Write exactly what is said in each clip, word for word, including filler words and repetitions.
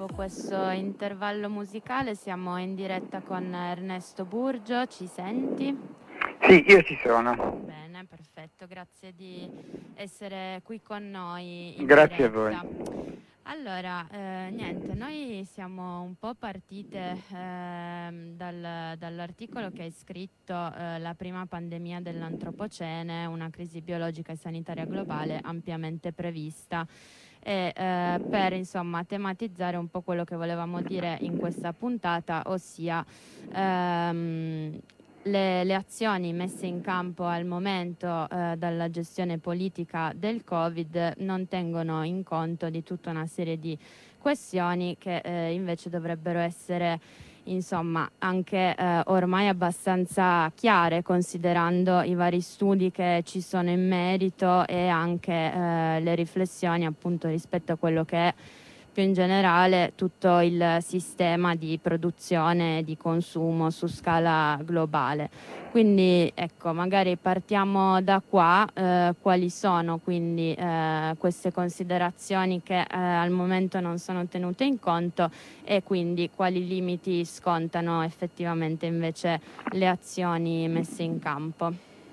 dopo questo intervallo musicale siamo in diretta con Ernesto Burgio, ci senti? Sì, io ci sono. Bene, perfetto, grazie di essere qui con noi in Grazie diretta. a voi. Allora, eh, niente, noi siamo un po' partite eh, dal, dall'articolo che hai scritto, eh, La prima pandemia dell'antropocene, una crisi biologica e sanitaria globale ampiamente prevista. E eh, per insomma tematizzare un po' quello che volevamo dire in questa puntata, ossia ehm, le, le azioni messe in campo al momento eh, dalla gestione politica del Covid non tengono in conto di tutta una serie di questioni che eh, invece dovrebbero essere insomma anche eh, ormai abbastanza chiare, considerando i vari studi che ci sono in merito e anche eh, le riflessioni appunto rispetto a quello che è più in generale tutto il sistema di produzione e di consumo su scala globale. Quindi ecco, magari partiamo da qua, eh, quali sono quindi eh, queste considerazioni che eh, al momento non sono tenute in conto e quindi quali limiti scontano effettivamente invece le azioni messe in campo.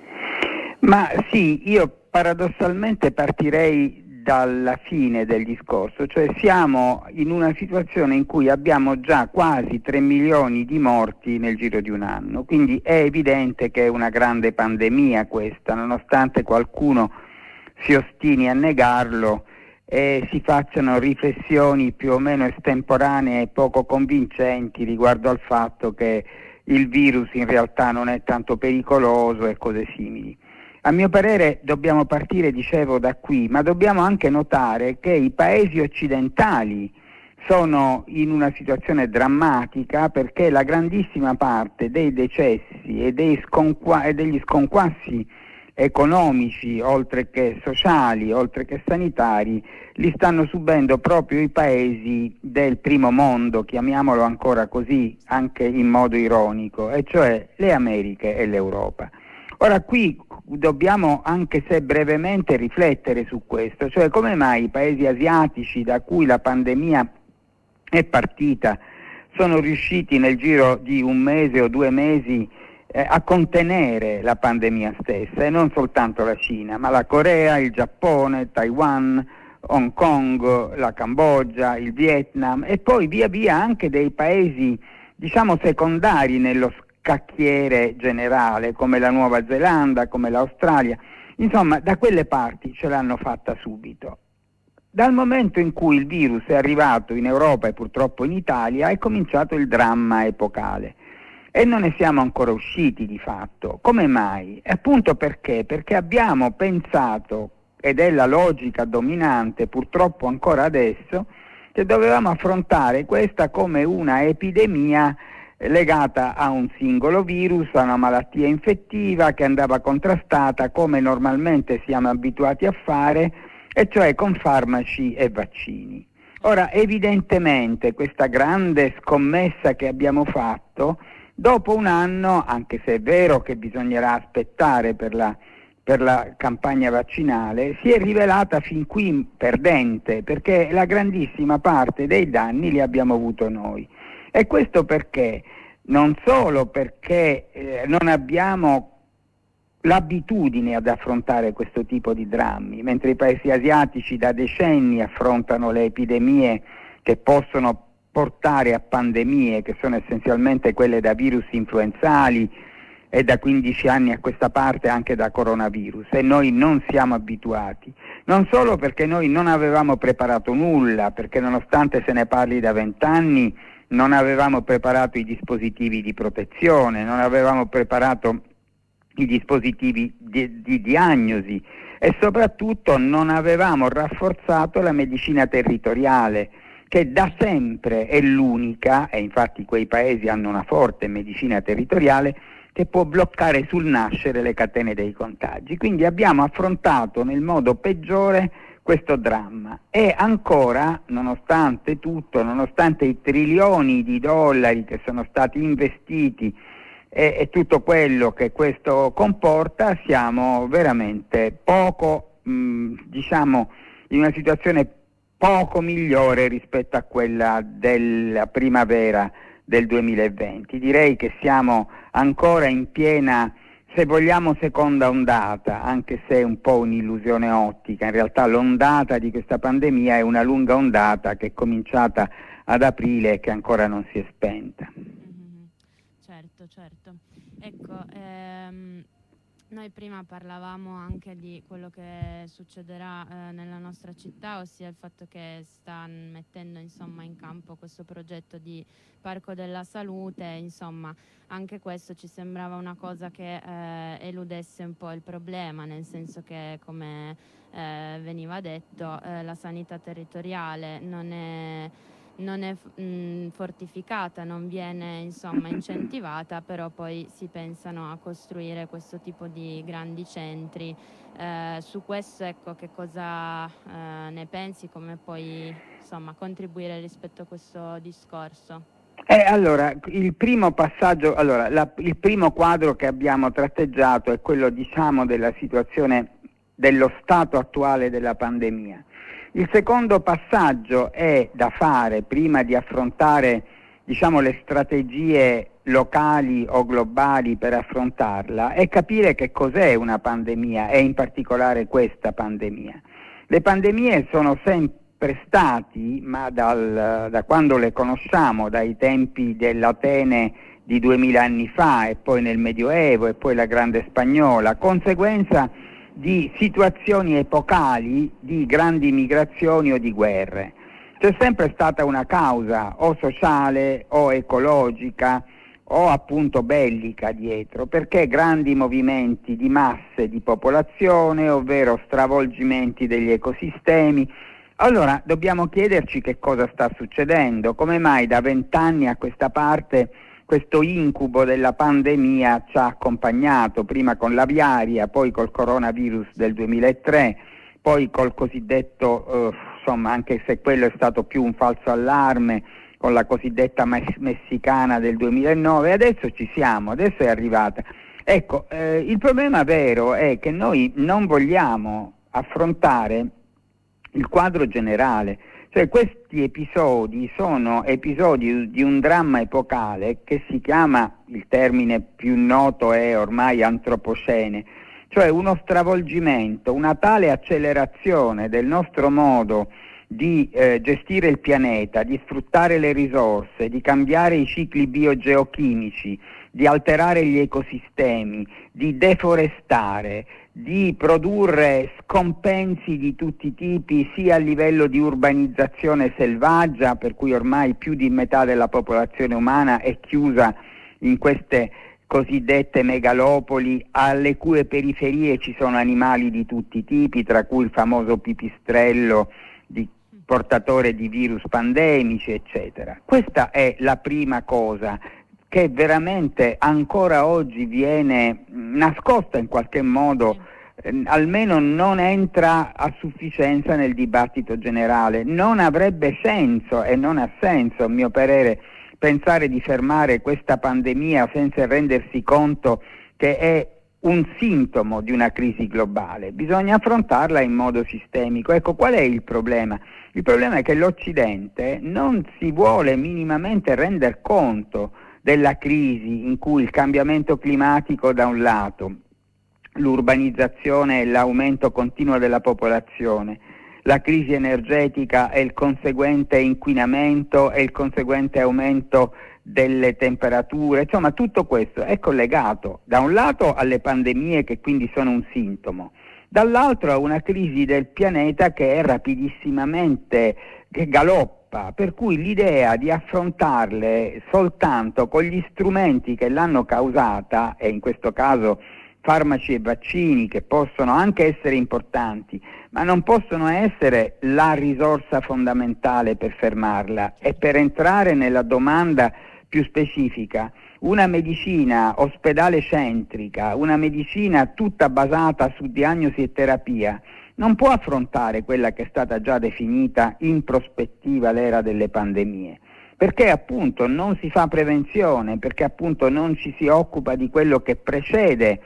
Ma sì, io paradossalmente partirei dalla fine del discorso, cioè siamo in una situazione in cui abbiamo già quasi tre milioni di morti nel giro di un anno, quindi è evidente che è una grande pandemia questa, nonostante qualcuno si ostini a negarlo e si facciano riflessioni più o meno estemporanee e poco convincenti riguardo al fatto che il virus in realtà non è tanto pericoloso e cose simili. A mio parere dobbiamo partire, dicevo, da qui, ma dobbiamo anche notare che i paesi occidentali sono in una situazione drammatica perché la grandissima parte dei decessi e, dei sconqua- e degli sconquassi economici, oltre che sociali, oltre che sanitari, li stanno subendo proprio i paesi del primo mondo, chiamiamolo ancora così, anche in modo ironico, e cioè le Americhe e l'Europa. Ora qui dobbiamo, anche se brevemente, riflettere su questo, cioè come mai i paesi asiatici da cui la pandemia è partita sono riusciti nel giro di un mese o due mesi eh, a contenere la pandemia stessa, e non soltanto la Cina, ma la Corea, il Giappone, Taiwan, Hong Kong, la Cambogia, il Vietnam e poi via via anche dei paesi, diciamo, secondari nello scacchiere generale, come la Nuova Zelanda, come l'Australia. Insomma, da quelle parti ce l'hanno fatta subito. Dal momento in cui il virus è arrivato in Europa e purtroppo in Italia è cominciato il dramma epocale e non ne siamo ancora usciti di fatto. Come mai? E appunto perché? Perché abbiamo pensato, ed è la logica dominante purtroppo ancora adesso, che dovevamo affrontare questa come una epidemia legata a un singolo virus, a una malattia infettiva che andava contrastata come normalmente siamo abituati a fare, e cioè con farmaci e vaccini. Ora, evidentemente questa grande scommessa che abbiamo fatto, dopo un anno, anche se è vero che bisognerà aspettare per la, per la campagna vaccinale, si è rivelata fin qui perdente, perché la grandissima parte dei danni li abbiamo avuto noi. E questo perché? Non solo perché eh, non abbiamo l'abitudine ad affrontare questo tipo di drammi, mentre i paesi asiatici da decenni affrontano le epidemie che possono portare a pandemie, che sono essenzialmente quelle da virus influenzali e da quindici anni a questa parte anche da coronavirus, e noi non siamo abituati. Non solo perché noi non avevamo preparato nulla, perché nonostante se ne parli da vent'anni non avevamo preparato i dispositivi di protezione, non avevamo preparato i dispositivi di, di diagnosi e soprattutto non avevamo rafforzato la medicina territoriale, che da sempre è l'unica, e infatti quei paesi hanno una forte medicina territoriale, che può bloccare sul nascere le catene dei contagi. Quindi abbiamo affrontato nel modo peggiore questo dramma e ancora, nonostante tutto, nonostante i trilioni di dollari che sono stati investiti e, e tutto quello che questo comporta, siamo veramente poco, mh, diciamo, in una situazione poco migliore rispetto a quella della primavera del duemilaventi. Direi che siamo ancora in piena, se vogliamo, seconda ondata, anche se è un po' un'illusione ottica. In realtà l'ondata di questa pandemia è una lunga ondata che è cominciata ad aprile e che ancora non si è spenta. Mm-hmm. Certo, certo. Ecco, ehm... noi prima parlavamo anche di quello che succederà eh, nella nostra città, ossia il fatto che sta mettendo insomma in campo questo progetto di Parco della Salute. Insomma, anche questo ci sembrava una cosa che eh, eludesse un po' il problema, nel senso che, come eh, veniva detto, eh, la sanità territoriale non è non è mh, fortificata, non viene insomma incentivata, però poi si pensano a costruire questo tipo di grandi centri. Eh, su questo, ecco, che cosa eh, ne pensi, come puoi insomma contribuire rispetto a questo discorso? Eh, allora, il primo passaggio, allora, la, il primo quadro che abbiamo tratteggiato è quello, diciamo, della situazione, dello stato attuale della pandemia. Il secondo passaggio è da fare prima di affrontare, diciamo, le strategie locali o globali per affrontarla, è capire che cos'è una pandemia e in particolare questa pandemia. Le pandemie sono sempre stati, ma dal, da quando le conosciamo, dai tempi dell'Atene di duemila anni fa e poi nel Medioevo e poi la Grande Spagnola, conseguenza di situazioni epocali di grandi migrazioni o di guerre. C'è sempre stata una causa o sociale o ecologica o appunto bellica dietro, perché grandi movimenti di masse di popolazione, ovvero stravolgimenti degli ecosistemi. Allora dobbiamo chiederci che cosa sta succedendo, come mai da vent'anni a questa parte questo incubo della pandemia ci ha accompagnato, prima con l'aviaria, poi col coronavirus del duemilatré, poi col cosiddetto, eh, insomma, anche se quello è stato più un falso allarme, con la cosiddetta mes- messicana del duemilanove, adesso ci siamo, adesso è arrivata. Ecco, eh, il problema vero è che noi non vogliamo affrontare il quadro generale. Cioè, questi episodi sono episodi di un dramma epocale che si chiama, il termine più noto è ormai antropocene, cioè uno stravolgimento, una tale accelerazione del nostro modo di eh, gestire il pianeta, di sfruttare le risorse, di cambiare i cicli biogeochimici, di alterare gli ecosistemi, di deforestare, di produrre scompensi di tutti i tipi, sia a livello di urbanizzazione selvaggia, per cui ormai più di metà della popolazione umana è chiusa in queste cosiddette megalopoli, alle cui periferie ci sono animali di tutti i tipi, tra cui il famoso pipistrello di portatore di virus pandemici, eccetera. Questa è la prima cosa che veramente ancora oggi viene nascosta in qualche modo, eh, almeno non entra a sufficienza nel dibattito generale. Non avrebbe senso e non ha senso, a mio parere, pensare di fermare questa pandemia senza rendersi conto che è un sintomo di una crisi globale. Bisogna affrontarla in modo sistemico. Ecco, qual è il problema? Il problema è che l'Occidente non si vuole minimamente rendere conto della crisi in cui il cambiamento climatico da un lato, l'urbanizzazione e l'aumento continuo della popolazione, la crisi energetica e il conseguente inquinamento e il conseguente aumento delle temperature, insomma tutto questo è collegato da un lato alle pandemie, che quindi sono un sintomo, dall'altro a una crisi del pianeta che è rapidissimamente, che galoppa, per cui l'idea di affrontarle soltanto con gli strumenti che l'hanno causata, e in questo caso farmaci e vaccini, che possono anche essere importanti, ma non possono essere la risorsa fondamentale per fermarla. E per entrare nella domanda più specifica, una medicina ospedale centrica, una medicina tutta basata su diagnosi e terapia, non può affrontare quella che è stata già definita in prospettiva l'era delle pandemie, perché appunto non si fa prevenzione, perché appunto non ci si occupa di quello che precede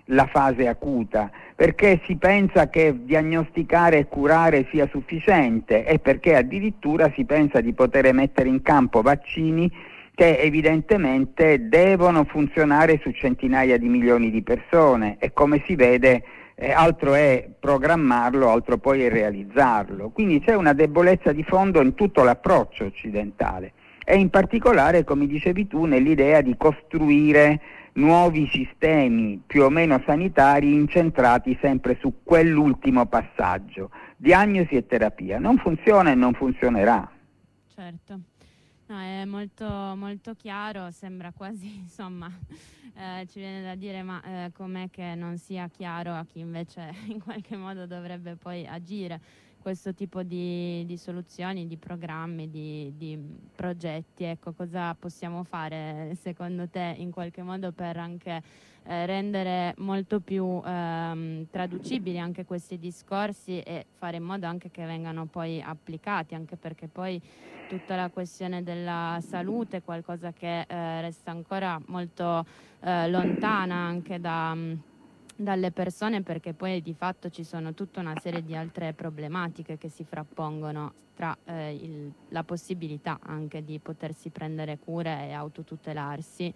la fase acuta, perché si pensa che diagnosticare e curare sia sufficiente e perché addirittura si pensa di poter mettere in campo vaccini che evidentemente devono funzionare su centinaia di milioni di persone e come si vede eh, altro è programmarlo, altro poi è realizzarlo. Quindi c'è una debolezza di fondo in tutto l'approccio occidentale e in particolare, come dicevi tu, nell'idea di costruire nuovi sistemi più o meno sanitari incentrati sempre su quell'ultimo passaggio, diagnosi e terapia. Non funziona e non funzionerà. Certo. No, è molto, molto chiaro, sembra quasi, insomma, eh, ci viene da dire, ma eh, com'è che non sia chiaro a chi invece in qualche modo dovrebbe poi agire questo tipo di, di soluzioni, di programmi, di, di progetti. Ecco, cosa possiamo fare secondo te in qualche modo per anche eh, rendere molto più ehm, traducibili anche questi discorsi e fare in modo anche che vengano poi applicati, anche perché poi tutta la questione della salute è qualcosa che eh, resta ancora molto eh, lontana anche da, mh, dalle persone, perché poi di fatto ci sono tutta una serie di altre problematiche che si frappongono tra eh, il, la possibilità anche di potersi prendere cure e autotutelarsi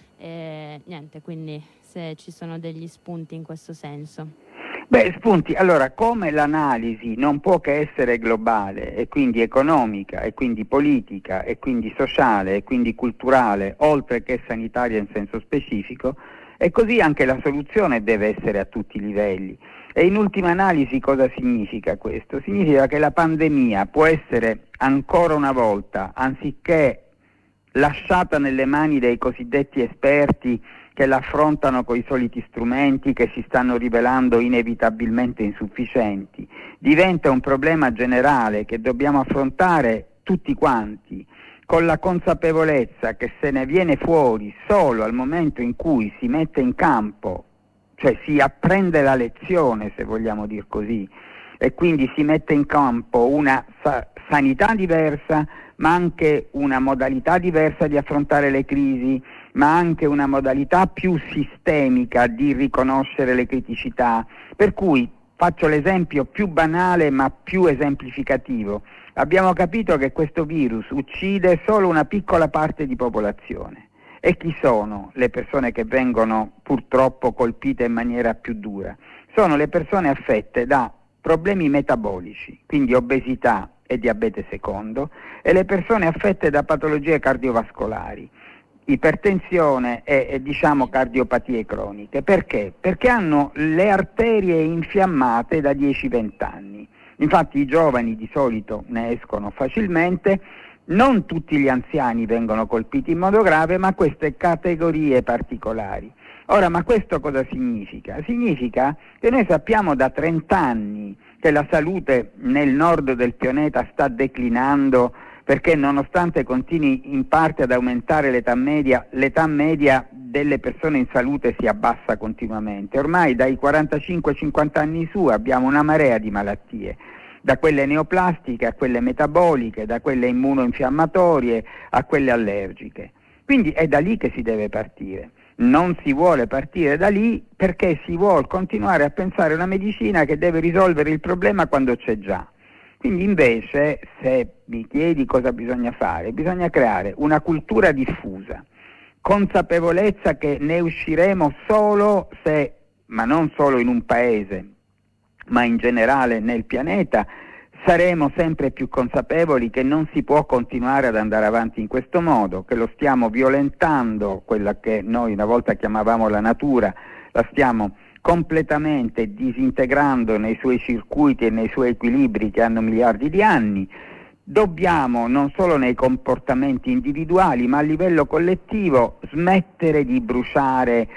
e niente, quindi se ci sono degli spunti in questo senso. Beh, spunti, allora, come l'analisi non può che essere globale e quindi economica e quindi politica e quindi sociale e quindi culturale, oltre che sanitaria in senso specifico, e così anche la soluzione deve essere a tutti i livelli. E in ultima analisi cosa significa questo? Significa che la pandemia può essere ancora una volta, anziché lasciata nelle mani dei cosiddetti esperti che l'affrontano con i soliti strumenti che si stanno rivelando inevitabilmente insufficienti, diventa un problema generale che dobbiamo affrontare tutti quanti, con la consapevolezza che se ne viene fuori solo al momento in cui si mette in campo, cioè si apprende la lezione, se vogliamo dir così, e quindi si mette in campo una sa- sanità diversa, ma anche una modalità diversa di affrontare le crisi, ma anche una modalità più sistemica di riconoscere le criticità. Per cui faccio l'esempio più banale ma più esemplificativo. Abbiamo capito che questo virus uccide solo una piccola parte di popolazione. E chi sono le persone che vengono purtroppo colpite in maniera più dura? Sono le persone affette da problemi metabolici, quindi obesità e diabete secondo, e le persone affette da patologie cardiovascolari, ipertensione e, e diciamo cardiopatie croniche. Perché? Perché hanno le arterie infiammate da dieci venti anni. Infatti i giovani di solito ne escono facilmente, non tutti gli anziani vengono colpiti in modo grave, ma queste categorie particolari. Ora, ma questo cosa significa? Significa che noi sappiamo da trenta anni che la salute nel nord del pianeta sta declinando, perché nonostante continui in parte ad aumentare l'età media, l'età media delle persone in salute si abbassa continuamente. Ormai dai quarantacinque cinquanta anni in su abbiamo una marea di malattie, da quelle neoplastiche a quelle metaboliche, da quelle immunoinfiammatorie a quelle allergiche. Quindi è da lì che si deve partire. Non si vuole partire da lì perché si vuole continuare a pensare a una medicina che deve risolvere il problema quando c'è già. Quindi invece, se mi chiedi cosa bisogna fare, bisogna creare una cultura diffusa, consapevolezza che ne usciremo solo se, ma non solo in un paese, ma in generale nel pianeta, saremo sempre più consapevoli che non si può continuare ad andare avanti in questo modo, che lo stiamo violentando, quella che noi una volta chiamavamo la natura, la stiamo completamente disintegrando nei suoi circuiti e nei suoi equilibri che hanno miliardi di anni. Dobbiamo, non solo nei comportamenti individuali, ma a livello collettivo, smettere di bruciare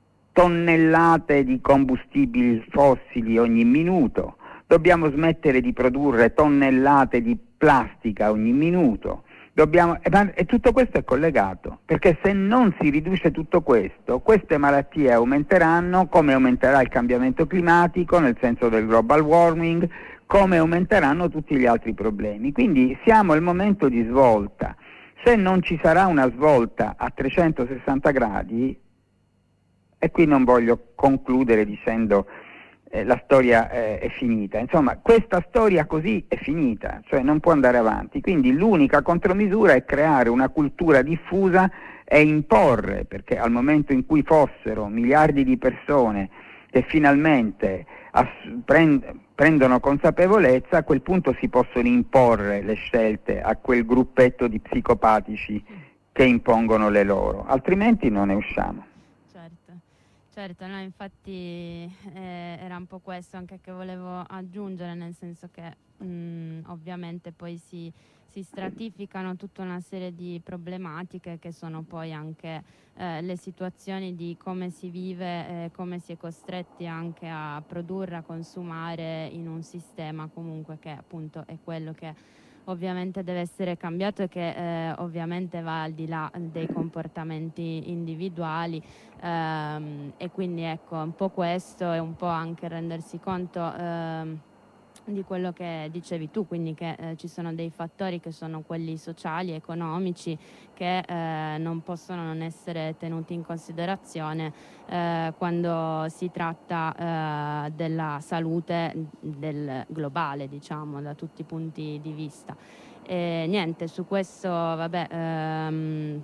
tonnellate di combustibili fossili ogni minuto. Dobbiamo smettere di produrre tonnellate di plastica ogni minuto. Dobbiamo, e tutto questo è collegato, perché se non si riduce tutto questo, queste malattie aumenteranno, come aumenterà il cambiamento climatico, nel senso del global warming, come aumenteranno tutti gli altri problemi. Quindi siamo al momento di svolta. Se non ci sarà una svolta a trecentosessanta gradi, E qui non voglio concludere dicendo eh, la storia eh, è finita. Insomma, questa storia così è finita, cioè non può andare avanti. Quindi l'unica contromisura è creare una cultura diffusa e imporre, perché al momento in cui fossero miliardi di persone che finalmente ass- prend- prendono consapevolezza, a quel punto si possono imporre le scelte a quel gruppetto di psicopatici che impongono le loro, altrimenti non ne usciamo. Certo, certo, no, infatti eh, era un po' questo anche che volevo aggiungere, nel senso che mh, ovviamente poi si, si stratificano tutta una serie di problematiche che sono poi anche eh, le situazioni di come si vive, eh, come si è costretti anche a produrre, a consumare in un sistema comunque che appunto è quello che ovviamente deve essere cambiato e che eh, ovviamente va al di là dei comportamenti individuali, ehm, e quindi ecco un po' questo e un po' anche rendersi conto ehm, di quello che dicevi tu, quindi che eh, ci sono dei fattori che sono quelli sociali, economici, che eh, non possono non essere tenuti in considerazione eh, quando si tratta eh, della salute del globale, diciamo, da tutti i punti di vista. E niente, su questo, vabbè, ehm,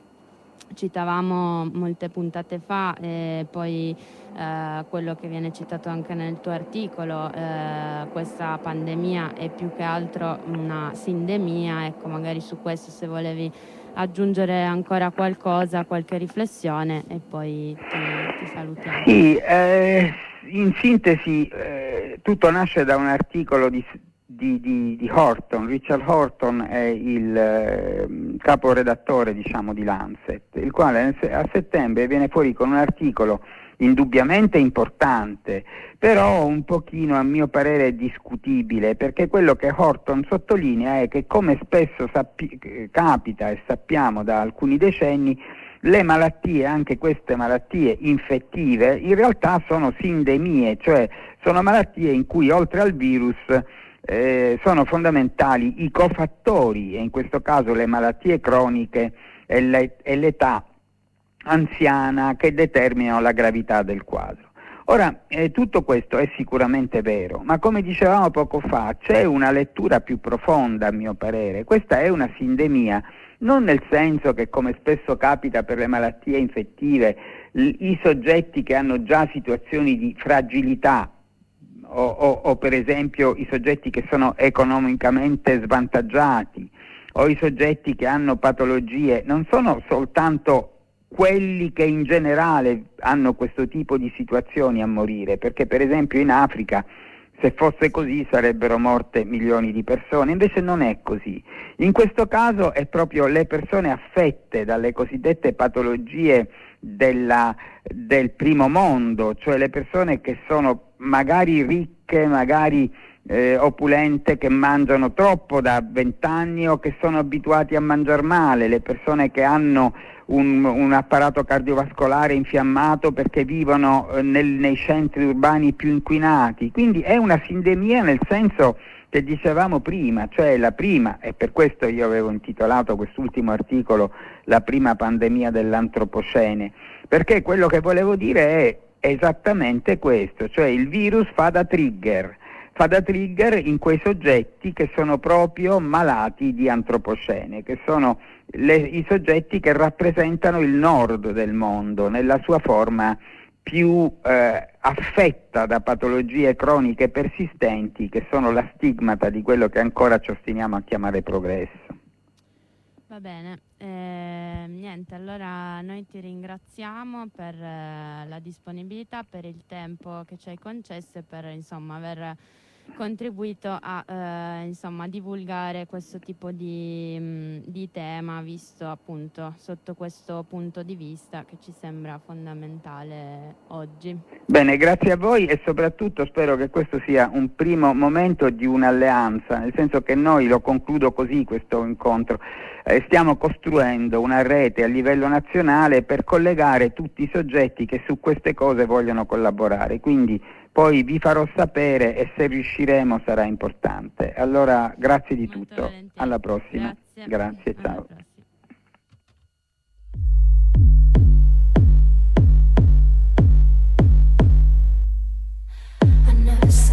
citavamo molte puntate fa e poi eh, quello che viene citato anche nel tuo articolo, eh, questa pandemia è più che altro una sindemia, ecco, magari su questo se volevi aggiungere ancora qualcosa, qualche riflessione e poi ti, ti salutiamo. Sì, eh, in sintesi eh, tutto nasce da un articolo di, di, di, di Horton. Richard Horton è il eh, caporedattore, diciamo, di Lancet, il quale a settembre viene fuori con un articolo indubbiamente importante, però un pochino a mio parere discutibile, perché quello che Horton sottolinea è che, come spesso sappi- capita e sappiamo da alcuni decenni, le malattie, anche queste malattie infettive, in realtà sono sindemie, cioè sono malattie in cui oltre al virus eh, sono fondamentali i cofattori, e in questo caso le malattie croniche e, le, e l'età anziana, che determinano la gravità del quadro. Ora, eh, tutto questo è sicuramente vero, ma come dicevamo poco fa, c'è una lettura più profonda a mio parere. Questa è una sindemia, non nel senso che, come spesso capita per le malattie infettive, l- i soggetti che hanno già situazioni di fragilità o, o, o per esempio i soggetti che sono economicamente svantaggiati o i soggetti che hanno patologie, non sono soltanto quelli che in generale hanno questo tipo di situazioni a morire, perché per esempio in Africa, se fosse così, sarebbero morte milioni di persone, invece non è così. In questo caso è proprio le persone affette dalle cosiddette patologie della, del primo mondo, cioè le persone che sono magari ricche, magari eh, opulente, che mangiano troppo da vent'anni o che sono abituati a mangiare male, le persone che hanno un, un apparato cardiovascolare infiammato perché vivono eh, nel, nei centri urbani più inquinati. Quindi è una sindemia nel senso che dicevamo prima, cioè la prima, e per questo io avevo intitolato quest'ultimo articolo La prima pandemia dell'antropocene, perché quello che volevo dire è esattamente questo, cioè il virus fa da trigger, fa da trigger in quei soggetti che sono proprio malati di antropocene, che sono le, i soggetti che rappresentano il nord del mondo nella sua forma più eh, affetta da patologie croniche persistenti, che sono la stigmata di quello che ancora ci ostiniamo a chiamare progresso. Va bene, eh, niente, allora noi ti ringraziamo per eh, la disponibilità, per il tempo che ci hai concesso e per insomma aver contribuito a eh, insomma divulgare questo tipo di, mh, di tema, visto appunto sotto questo punto di vista che ci sembra fondamentale oggi. Bene, grazie a voi e soprattutto spero che questo sia un primo momento di un'alleanza, nel senso che noi, lo concludo così questo incontro, eh, stiamo costruendo una rete a livello nazionale per collegare tutti i soggetti che su queste cose vogliono collaborare, quindi poi vi farò sapere e se riusciremo sarà importante. Allora, grazie di Molto tutto, volentieri. alla prossima. Grazie. Grazie, Alla ciao. prossima.